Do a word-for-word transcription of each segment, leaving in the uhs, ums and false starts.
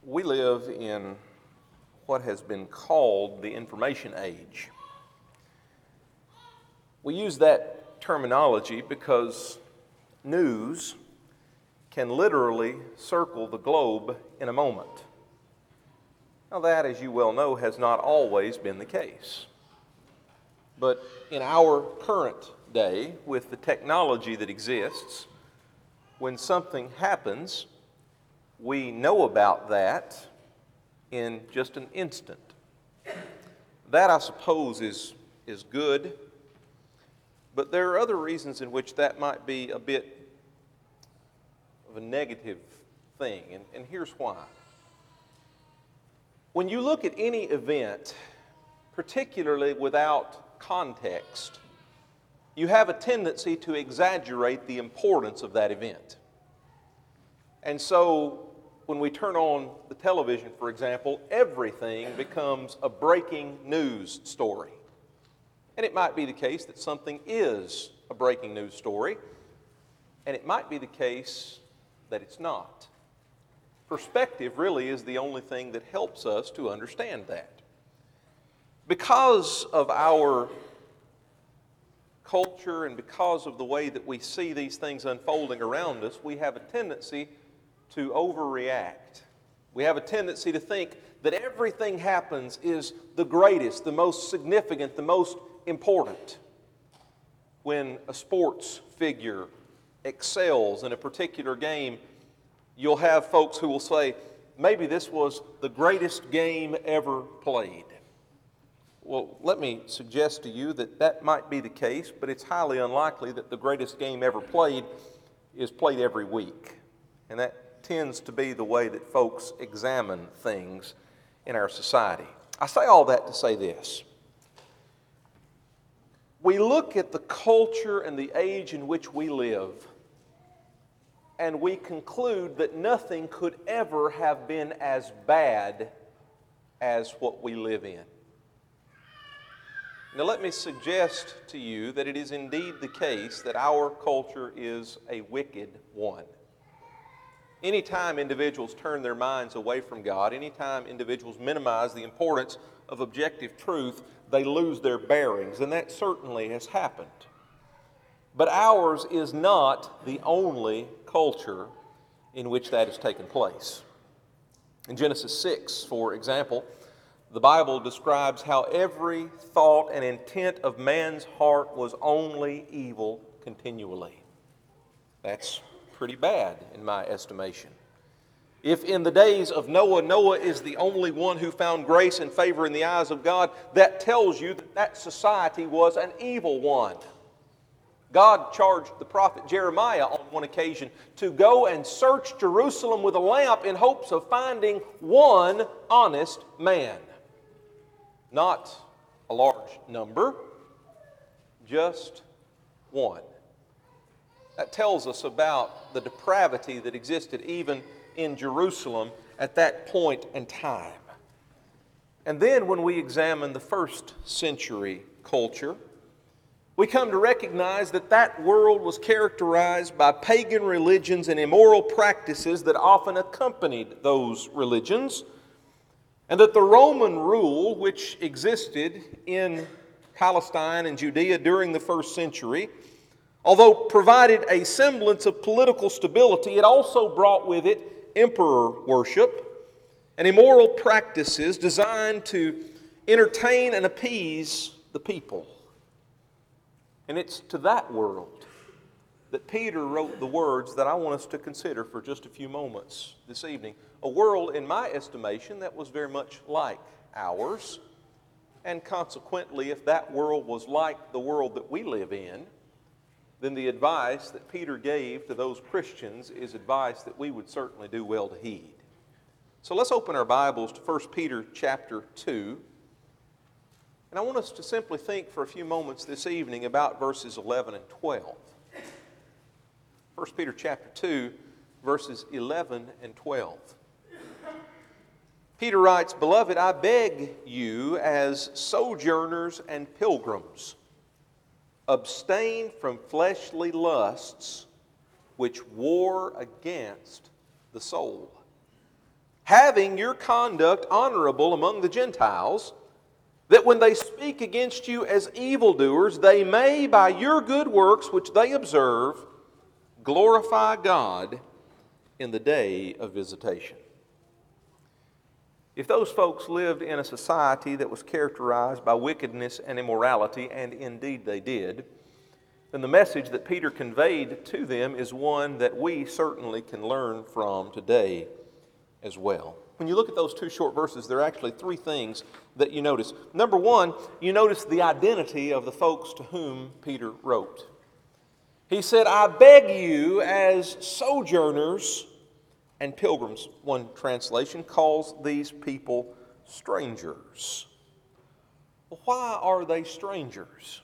We live in what has been called the information age. We use that terminology because news can literally circle the globe in a moment. Now that, as you well know, has not always been the case. But in our current day, with the technology that exists, when something happens, we know about that in just an instant. That, I suppose, is, is good, but there are other reasons in which that might be a bit of a negative thing, and, and here's why. When you look at any event, particularly without context, you have a tendency to exaggerate the importance of that event. And so, when we turn on the television, for example, everything becomes a breaking news story. And it might be the case that something is a breaking news story, and it might be the case that it's not. Perspective really is the only thing that helps us to understand that. Because of our culture and because of the way that we see these things unfolding around us, we have a tendency to overreact. We have a tendency to think that everything happens is the greatest, the most significant, the most important. When a sports figure excels in a particular game, you'll have folks who will say, maybe this was the greatest game ever played. Well, let me suggest to you that that might be the case, but it's highly unlikely that the greatest game ever played is played every week. And that tends to be the way that folks examine things in our society. I say all that to say this. We look at the culture and the age in which we live, and we conclude that nothing could ever have been as bad as what we live in. Now let me suggest to you that it is indeed the case that our culture is a wicked one. Anytime individuals turn their minds away from God, anytime individuals minimize the importance of objective truth, they lose their bearings, and that certainly has happened. But ours is not the only culture in which that has taken place. In Genesis six, for example, the Bible describes how every thought and intent of man's heart was only evil continually. That's pretty bad in my estimation. If in the days of Noah, Noah is the only one who found grace and favor in the eyes of God, that tells you that that society was an evil one. God charged the prophet Jeremiah on one occasion to go and search Jerusalem with a lamp in hopes of finding one honest man. Not a large number, just one. That tells us about the depravity that existed even in Jerusalem at that point in time. And then when we examine the first century culture, we come to recognize that that world was characterized by pagan religions and immoral practices that often accompanied those religions, and that the Roman rule which existed in Palestine and Judea during the first century, although provided a semblance of political stability, it also brought with it emperor worship and immoral practices designed to entertain and appease the people. And it's to that world that Peter wrote the words that I want us to consider for just a few moments this evening. A world, in my estimation, that was very much like ours. And consequently, if that world was like the world that we live in, then the advice that Peter gave to those Christians is advice that we would certainly do well to heed. So let's open our Bibles to First Peter chapter two. And I want us to simply think for a few moments this evening about verses eleven and twelve. First Peter chapter two, verses eleven and twelve. Peter writes, "Beloved, I beg you as sojourners and pilgrims, abstain from fleshly lusts which war against the soul." having your conduct honorable among the Gentiles, that when they speak against you as evildoers, they may, by your good works which they observe, glorify God in the day of visitation. If those folks lived in a society that was characterized by wickedness and immorality, and indeed they did, then the message that Peter conveyed to them is one that we certainly can learn from today as well. When you look at those two short verses, there are actually three things that you notice. Number one, you notice the identity of the folks to whom Peter wrote. He said, I beg you as sojourners and pilgrims. One translation calls these people strangers. Well, why are they strangers?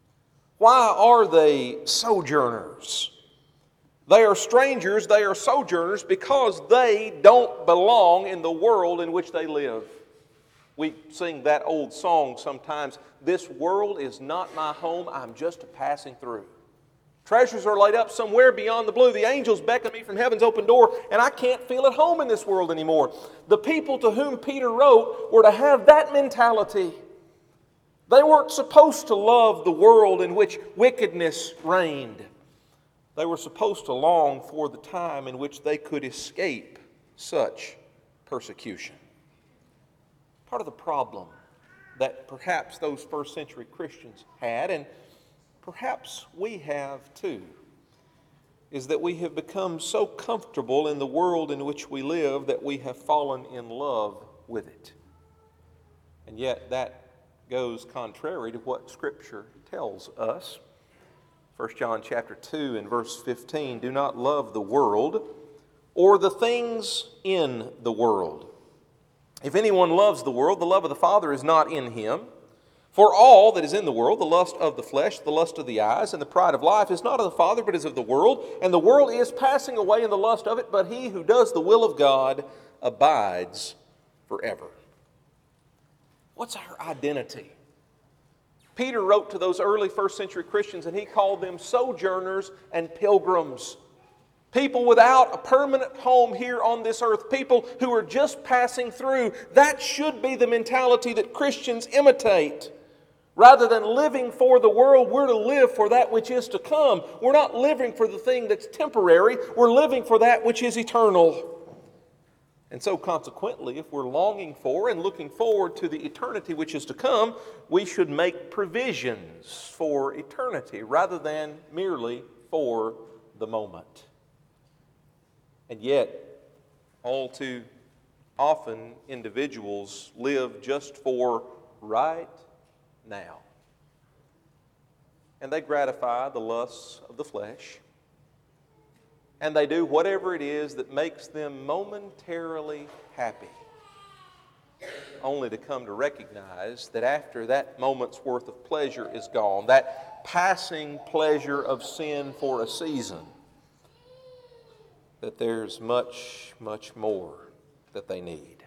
Why are they sojourners? They are strangers, they are sojourners because they don't belong in the world in which they live. We sing that old song sometimes, this world is not my home, I'm just a passing through. Treasures are laid up somewhere beyond the blue. The angels beckon me from heaven's open door, and I can't feel at home in this world anymore. The people to whom Peter wrote were to have that mentality. They weren't supposed to love the world in which wickedness reigned. They were supposed to long for the time in which they could escape such persecution. Part of the problem that perhaps those first century Christians had, and perhaps we have too, is that we have become so comfortable in the world in which we live that we have fallen in love with it. And yet that goes contrary to what Scripture tells us. First John chapter two and verse fifteen, do not love the world or the things in the world. If anyone loves the world, the love of the Father is not in him. For all that is in the world, the lust of the flesh, the lust of the eyes, and the pride of life is not of the Father, but is of the world. And the world is passing away in the lust of it, but he who does the will of God abides forever. What's our identity? Peter wrote to those early first century Christians and he called them sojourners and pilgrims. People without a permanent home here on this earth. People who are just passing through. That should be the mentality that Christians imitate. Rather than living for the world, we're to live for that which is to come. We're not living for the thing that's temporary. We're living for that which is eternal. And so consequently, if we're longing for and looking forward to the eternity which is to come, we should make provisions for eternity rather than merely for the moment. And yet, all too often, individuals live just for right now. And they gratify the lusts of the flesh. And they do whatever it is that makes them momentarily happy, only to come to recognize that after that moment's worth of pleasure is gone, that passing pleasure of sin for a season, that there's much, much more that they need.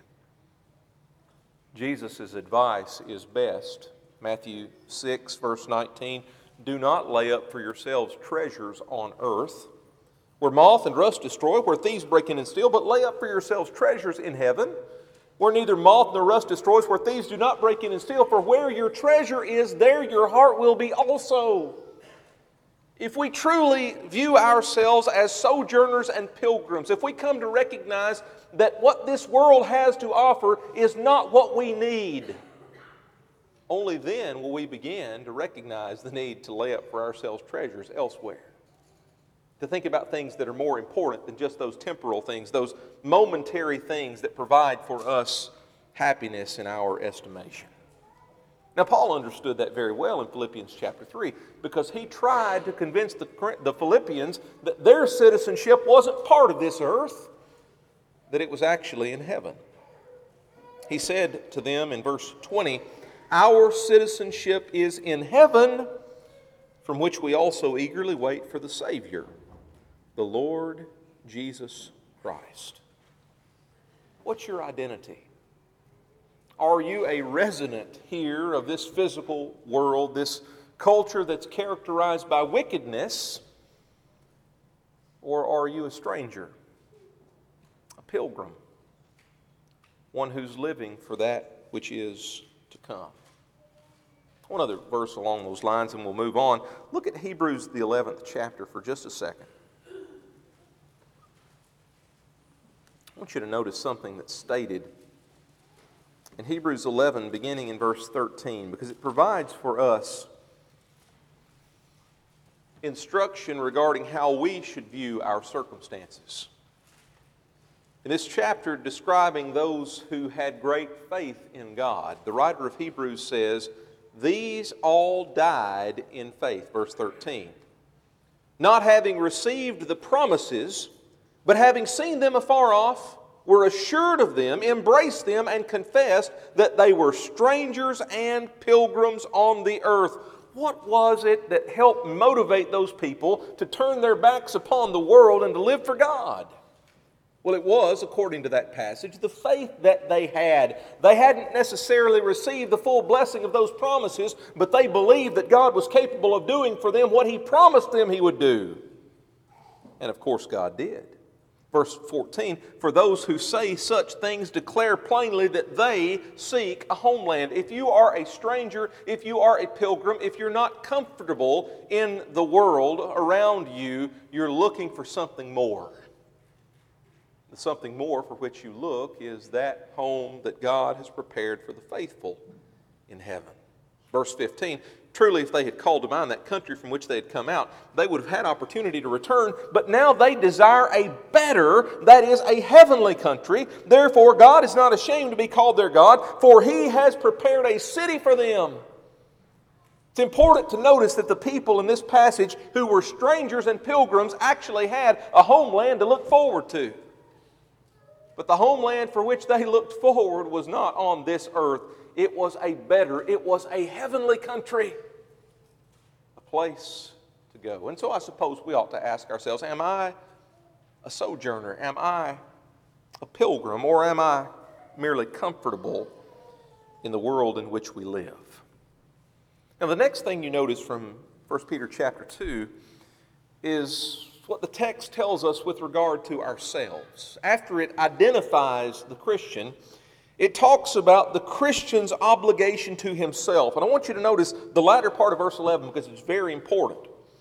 Jesus' advice is best. Matthew six, verse nineteen, do not lay up for yourselves treasures on earth, where moth and rust destroy, where thieves break in and steal, but lay up for yourselves treasures in heaven, where neither moth nor rust destroys, where thieves do not break in and steal. For where your treasure is, there your heart will be also. If we truly view ourselves as sojourners and pilgrims, if we come to recognize that what this world has to offer is not what we need, only then will we begin to recognize the need to lay up for ourselves treasures elsewhere. To think about things that are more important than just those temporal things, those momentary things that provide for us happiness in our estimation. Now, Paul understood that very well in Philippians chapter three because he tried to convince the, the Philippians that their citizenship wasn't part of this earth, that it was actually in heaven. He said to them in verse twenty, our citizenship is in heaven, from which we also eagerly wait for the Savior, the Lord Jesus Christ. What's your identity? Are you a resident here of this physical world, this culture that's characterized by wickedness? Or are you a stranger, a pilgrim, one who's living for that which is to come. One other verse along those lines, and we'll move on. Look at Hebrews, the eleventh chapter, for just a second. I want you to notice something that's stated in Hebrews eleven, beginning in verse thirteen, because it provides for us instruction regarding how we should view our circumstances. In this chapter describing those who had great faith in God, the writer of Hebrews says, "These all died in faith," verse thirteen, "not having received the promises, but having seen them afar off, were assured of them, embraced them, and confessed that they were strangers and pilgrims on the earth." What was it that helped motivate those people to turn their backs upon the world and to live for God? Well, it was, according to that passage, the faith that they had. They hadn't necessarily received the full blessing of those promises, but they believed that God was capable of doing for them what He promised them He would do. And of course, God did. Verse fourteen, "For those who say such things declare plainly that they seek a homeland." If you are a stranger, if you are a pilgrim, if you're not comfortable in the world around you, you're looking for something more. The something more for which you look is that home that God has prepared for the faithful in heaven. Verse fifteen, "Truly, if they had called to mind that country from which they had come out, they would have had opportunity to return, but now they desire a better, that is, a heavenly country. Therefore, God is not ashamed to be called their God, for He has prepared a city for them." It's important to notice that the people in this passage who were strangers and pilgrims actually had a homeland to look forward to. But the homeland for which they looked forward was not on this earth. It was a better, it was a heavenly country, a place to go. And so I suppose we ought to ask ourselves, am I a sojourner? Am I a pilgrim? Or am I merely comfortable in the world in which we live? Now the next thing you notice from First Peter chapter two is what the text tells us with regard to ourselves. After it identifies the Christian, it talks about the Christian's obligation to himself. And I want you to notice the latter part of verse eleven because it's very important.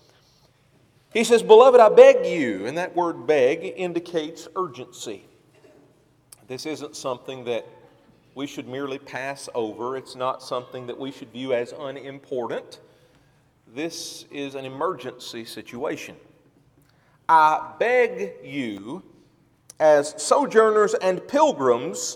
He says, "Beloved, I beg you," and that word beg indicates urgency. This isn't something that we should merely pass over. It's not something that we should view as unimportant. This is an emergency situation. "I beg you, as sojourners and pilgrims,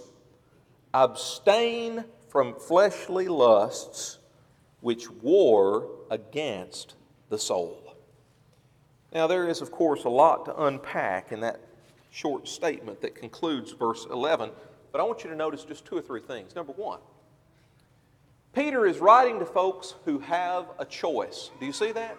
abstain from fleshly lusts which war against the soul." Now there is, of course, a lot to unpack in that short statement that concludes verse eleven, but I want you to notice just two or three things. Number one, Peter is writing to folks who have a choice. Do you see that?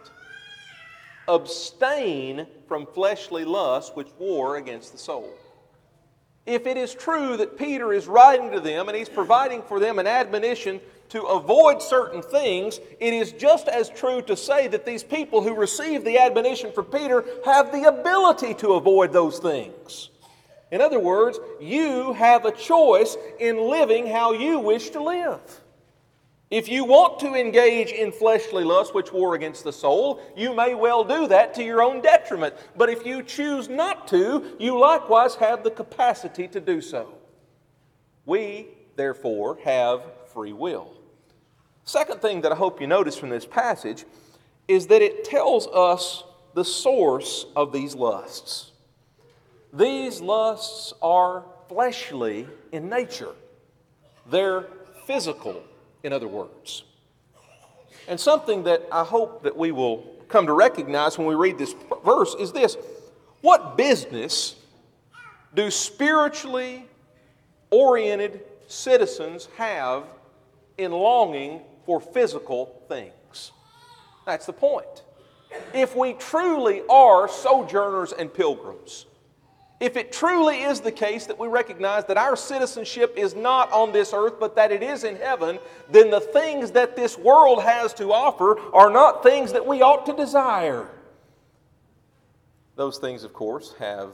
Abstain from fleshly lusts which war against the soul. If it is true that Peter is writing to them and he's providing for them an admonition to avoid certain things, it is just as true to say that these people who receive the admonition from Peter have the ability to avoid those things. In other words, you have a choice in living how you wish to live. If you want to engage in fleshly lust which war against the soul, you may well do that to your own detriment. But if you choose not to, you likewise have the capacity to do so. We, therefore, have free will. Second thing that I hope you notice from this passage is that it tells us the source of these lusts. These lusts are fleshly in nature. They're physical, in other words. And something that I hope that we will come to recognize when we read this verse is this: what business do spiritually oriented citizens have in longing for physical things? That's the point. If we truly are sojourners and pilgrims, if it truly is the case that we recognize that our citizenship is not on this earth, but that it is in heaven, then the things that this world has to offer are not things that we ought to desire. Those things, of course, have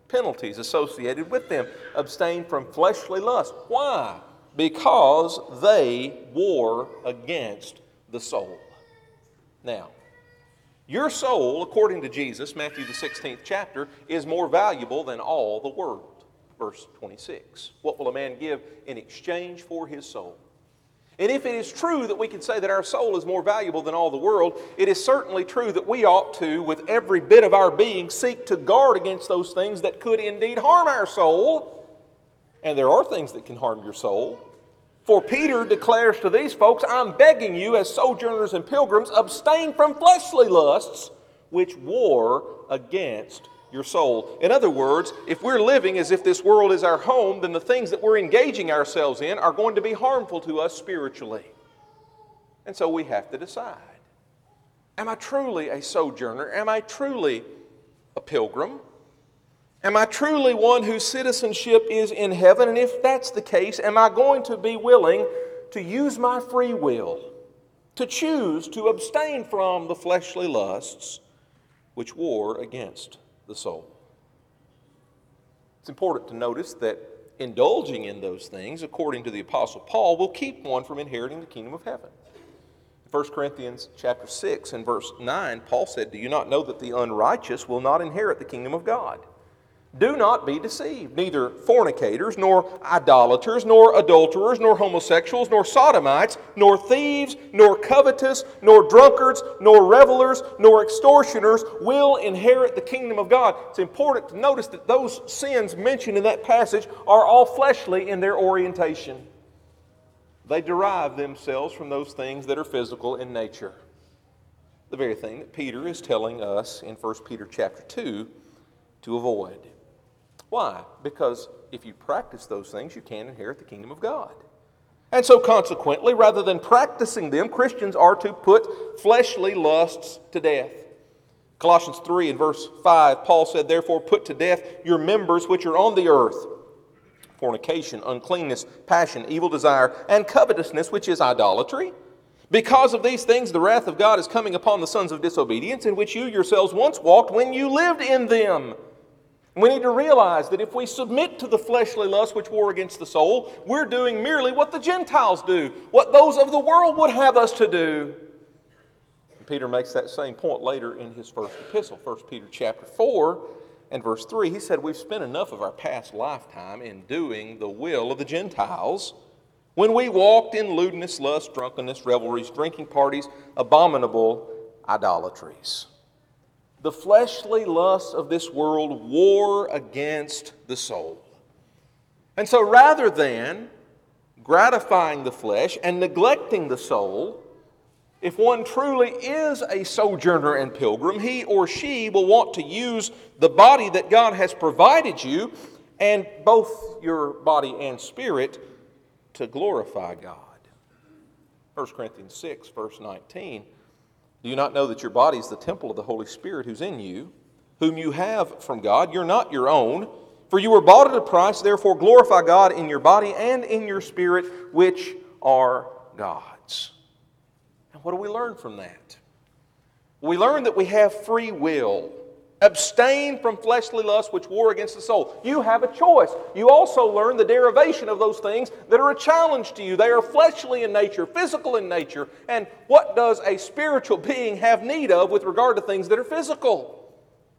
penalties associated with them. Abstain from fleshly lust. Why? Because they war against the soul. Now, your soul, according to Jesus, Matthew the sixteenth chapter, is more valuable than all the world. Verse twenty-six. What will a man give in exchange for his soul? And if it is true that we can say that our soul is more valuable than all the world, it is certainly true that we ought to, with every bit of our being, seek to guard against those things that could indeed harm our soul. And there are things that can harm your soul. For Peter declares to these folks, I'm begging you as sojourners and pilgrims, abstain from fleshly lusts which war against your soul. In other words, if we're living as if this world is our home, then the things that we're engaging ourselves in are going to be harmful to us spiritually. And so we have to decide. Am I truly a sojourner? Am I truly a pilgrim? Am I truly one whose citizenship is in heaven? And if that's the case, am I going to be willing to use my free will to choose to abstain from the fleshly lusts which war against the soul? It's important to notice that indulging in those things, according to the Apostle Paul, will keep one from inheriting the kingdom of heaven. In First Corinthians chapter six and verse nine, Paul said, "Do you not know that the unrighteous will not inherit the kingdom of God? Do not be deceived. Neither fornicators, nor idolaters, nor adulterers, nor homosexuals, nor sodomites, nor thieves, nor covetous, nor drunkards, nor revelers, nor extortioners will inherit the kingdom of God." It's important to notice that those sins mentioned in that passage are all fleshly in their orientation. They derive themselves from those things that are physical in nature. The very thing that Peter is telling us in First Peter chapter two to avoid. Why? Because if you practice those things, you can inherit the kingdom of God. And so consequently, rather than practicing them, Christians are to put fleshly lusts to death. Colossians three and verse five, Paul said, "Therefore put to death your members which are on the earth, fornication, uncleanness, passion, evil desire, and covetousness, which is idolatry. Because of these things the wrath of God is coming upon the sons of disobedience, in which you yourselves once walked when you lived in them." We need to realize that if we submit to the fleshly lust which war against the soul, we're doing merely what the Gentiles do, what those of the world would have us to do. And Peter makes that same point later in his first epistle, First Peter chapter four and verse three. He said, "We've spent enough of our past lifetime in doing the will of the Gentiles, when we walked in lewdness, lust, drunkenness, revelries, drinking parties, abominable idolatries." The fleshly lusts of this world war against the soul. And so rather than gratifying the flesh and neglecting the soul, if one truly is a sojourner and pilgrim, he or she will want to use the body that God has provided you, and both your body and spirit, to glorify God. First Corinthians six, verse nineteen. "Do you not know that your body is the temple of the Holy Spirit who's in you, whom you have from God? You're not your own. For you were bought at a price, therefore glorify God in your body and in your spirit, which are God's." And what do we learn from that? We learn that we have free will. Abstain from fleshly lusts which war against the soul. You have a choice. You also learn the derivation of those things that are a challenge to you. They are fleshly in nature, physical in nature. And what does a spiritual being have need of with regard to things that are physical?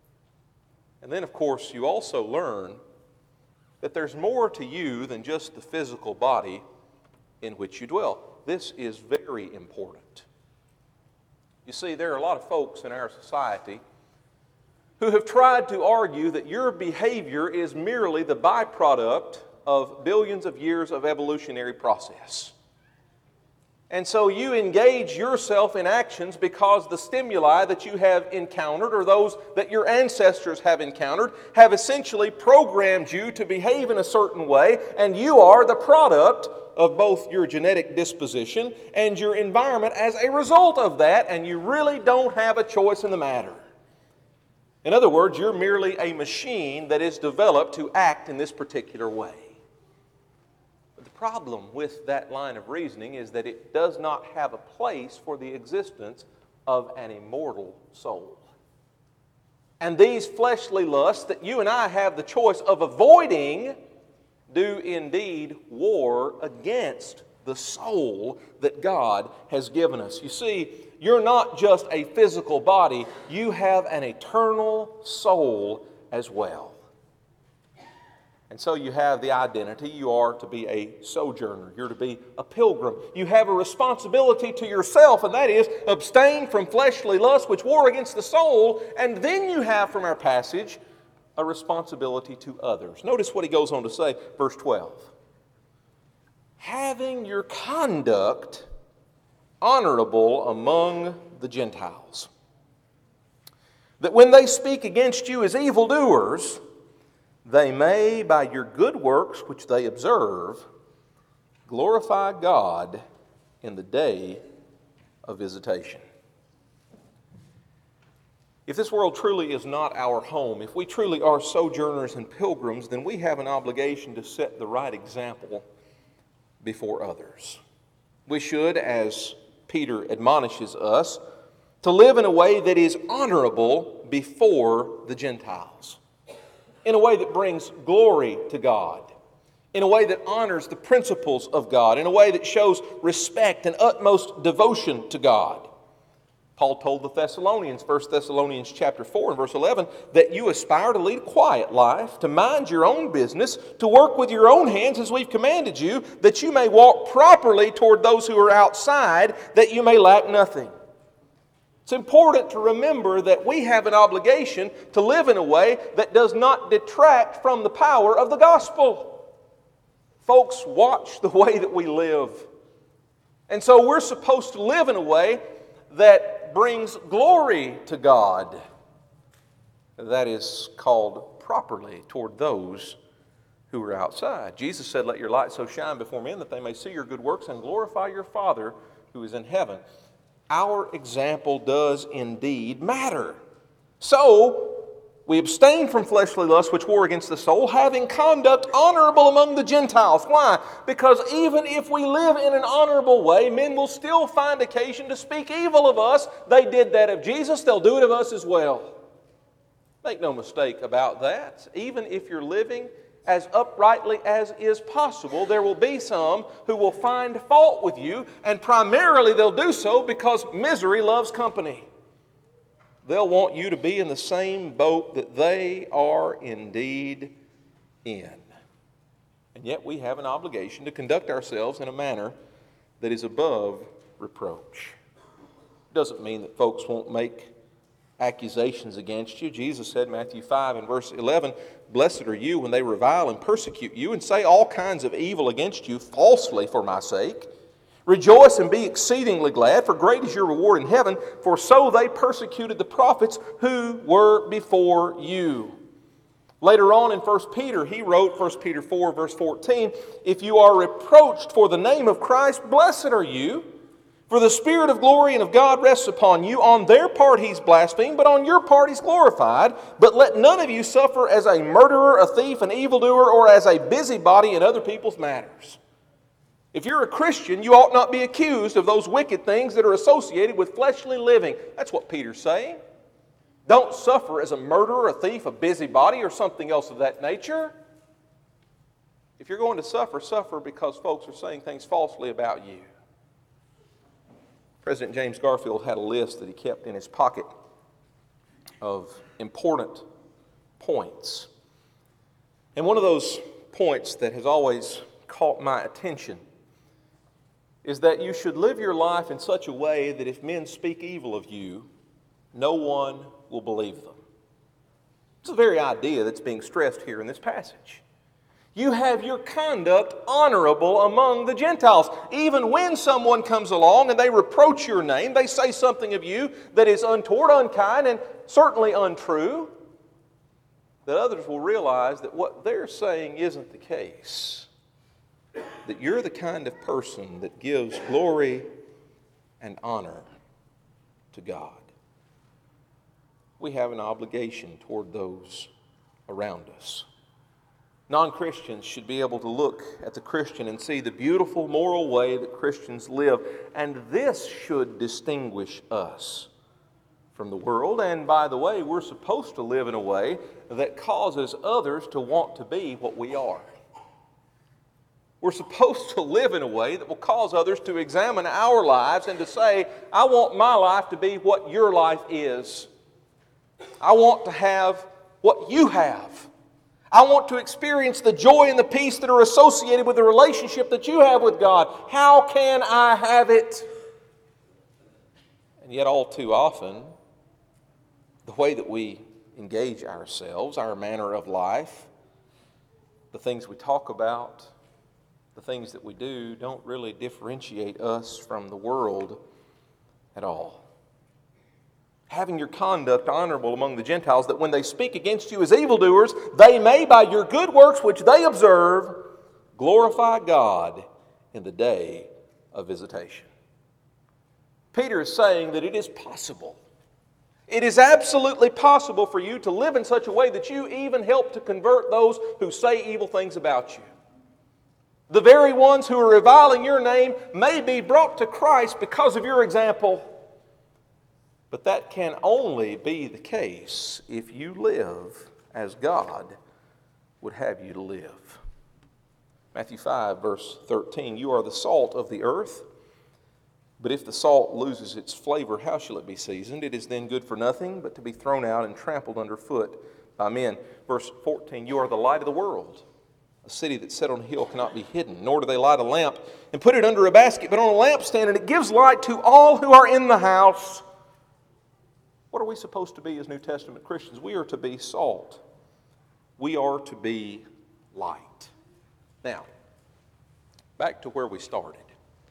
And then, of course, you also learn that there's more to you than just the physical body in which you dwell. This is very important. You see, there are a lot of folks in our society who have tried to argue that your behavior is merely the byproduct of billions of years of evolutionary process. And so you engage yourself in actions because the stimuli that you have encountered, or those that your ancestors have encountered, have essentially programmed you to behave in a certain way, and you are the product of both your genetic disposition and your environment as a result of that, and you really don't have a choice in the matter. In other words, you're merely a machine that is developed to act in this particular way. But the problem with that line of reasoning is that it does not have a place for the existence of an immortal soul. And these fleshly lusts that you and I have the choice of avoiding do indeed war against the soul that God has given us. You see, you're not just a physical body, you have an eternal soul as well. And so you have the identity. You are to be a sojourner. You're to be a pilgrim. You have a responsibility to yourself, and that is abstain from fleshly lusts which war against the soul. And then you have from our passage a responsibility to others. Notice what he goes on to say, verse twelve. Having your conduct honorable among the Gentiles, that when they speak against you as evildoers, they may, by your good works which they observe, glorify God in the day of visitation. If this world truly is not our home, if we truly are sojourners and pilgrims, then we have an obligation to set the right example before others. We should, as Peter admonishes us, to live in a way that is honorable before the Gentiles, in a way that brings glory to God, in a way that honors the principles of God, in a way that shows respect and utmost devotion to God. Paul told the Thessalonians, First Thessalonians chapter four and verse eleven, that you aspire to lead a quiet life, to mind your own business, to work with your own hands as we've commanded you, that you may walk properly toward those who are outside, that you may lack nothing. It's important to remember that we have an obligation to live in a way that does not detract from the power of the gospel. Folks, watch the way that we live. And so we're supposed to live in a way that brings glory to God. That is called properly toward those who are outside. Jesus said, let your light so shine before men that they may see your good works and glorify your Father who is in heaven. Our example does indeed matter. So, we abstain from fleshly lusts which war against the soul, having conduct honorable among the Gentiles. Why? Because even if we live in an honorable way, men will still find occasion to speak evil of us. They did that of Jesus, they'll do it of us as well. Make no mistake about that. Even if you're living as uprightly as is possible, there will be some who will find fault with you, and primarily they'll do so because misery loves company. They'll want you to be in the same boat that they are indeed in. And yet we have an obligation to conduct ourselves in a manner that is above reproach. It doesn't mean that folks won't make accusations against you. Jesus said, Matthew five and verse eleven, blessed are you when they revile and persecute you and say all kinds of evil against you falsely for my sake. Rejoice and be exceedingly glad, for great is your reward in heaven, for so they persecuted the prophets who were before you. Later on in First Peter, he wrote, First Peter four, verse fourteen, if you are reproached for the name of Christ, blessed are you, for the Spirit of glory and of God rests upon you. On their part he's blasphemed, but on your part he's glorified. But let none of you suffer as a murderer, a thief, an evildoer, or as a busybody in other people's matters. If you're a Christian, you ought not be accused of those wicked things that are associated with fleshly living. That's what Peter's saying. Don't suffer as a murderer, a thief, a busybody, or something else of that nature. If you're going to suffer, suffer because folks are saying things falsely about you. President James Garfield had a list that he kept in his pocket of important points. And one of those points that has always caught my attention is that you should live your life in such a way that if men speak evil of you, no one will believe them. It's the very idea that's being stressed here in this passage. You have your conduct honorable among the Gentiles. Even when someone comes along and they reproach your name, they say something of you that is untoward, unkind, and certainly untrue, that others will realize that what they're saying isn't the case. That you're the kind of person that gives glory and honor to God. We have an obligation toward those around us. Non-Christians should be able to look at the Christian and see the beautiful moral way that Christians live, and this should distinguish us from the world. And by the way, we're supposed to live in a way that causes others to want to be what we are. We're supposed to live in a way that will cause others to examine our lives and to say, I want my life to be what your life is. I want to have what you have. I want to experience the joy and the peace that are associated with the relationship that you have with God. How can I have it? And yet all too often, the way that we engage ourselves, our manner of life, the things we talk about, the things that we do don't really differentiate us from the world at all. Having your conduct honorable among the Gentiles, that when they speak against you as evildoers, they may, by your good works which they observe, glorify God in the day of visitation. Peter is saying that it is possible. It is absolutely possible for you to live in such a way that you even help to convert those who say evil things about you. The very ones who are reviling your name may be brought to Christ because of your example. But that can only be the case if you live as God would have you to live. Matthew five, verse thirteen, you are the salt of the earth, but if the salt loses its flavor, how shall it be seasoned? It is then good for nothing but to be thrown out and trampled underfoot by men. Verse fourteen, you are the light of the world. A city that's set on a hill cannot be hidden, nor do they light a lamp and put it under a basket, but on a lampstand, and it gives light to all who are in the house. What are we supposed to be as New Testament Christians? We are to be salt. We are to be light. Now, back to where we started.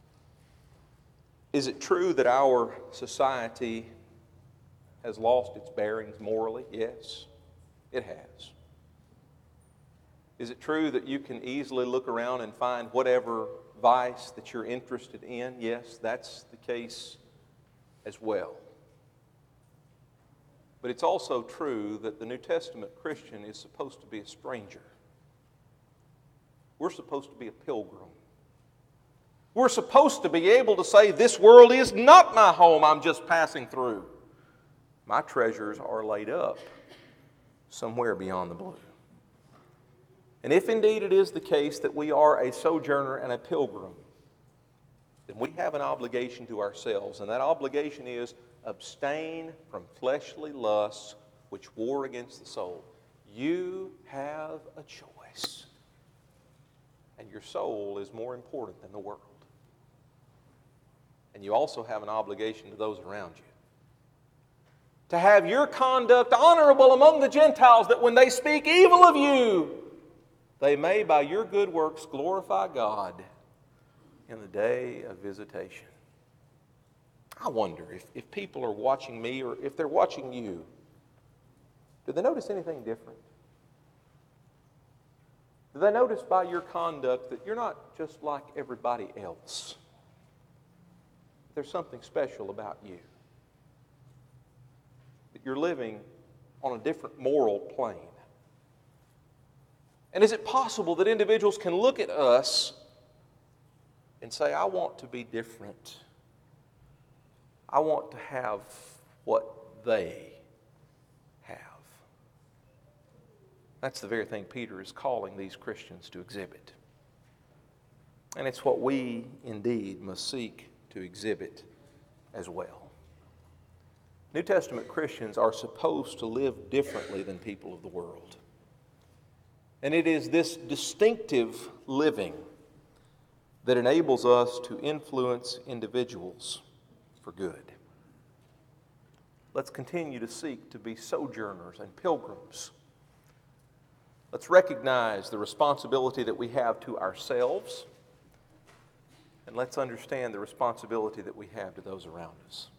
Is it true that our society has lost its bearings morally? Yes, it has. Is it true that you can easily look around and find whatever vice that you're interested in? Yes, that's the case as well. But it's also true that the New Testament Christian is supposed to be a stranger. We're supposed to be a pilgrim. We're supposed to be able to say, this world is not my home, I'm just passing through. My treasures are laid up somewhere beyond the blue. And if indeed it is the case that we are a sojourner and a pilgrim, then we have an obligation to ourselves, and that obligation is abstain from fleshly lusts which war against the soul. You have a choice, and your soul is more important than the world. And you also have an obligation to those around you, to have your conduct honorable among the Gentiles, that when they speak evil of you, they may, by your good works, glorify God in the day of visitation. I wonder if, if people are watching me, or if they're watching you, do they notice anything different? Do they notice by your conduct that you're not just like everybody else? There's something special about you. That you're living on a different moral plane. And is it possible that individuals can look at us and say, I want to be different. I want to have what they have. That's the very thing Peter is calling these Christians to exhibit. And it's what we indeed must seek to exhibit as well. New Testament Christians are supposed to live differently than people of the world. And it is this distinctive living that enables us to influence individuals for good. Let's continue to seek to be sojourners and pilgrims. Let's recognize the responsibility that we have to ourselves, and let's understand the responsibility that we have to those around us.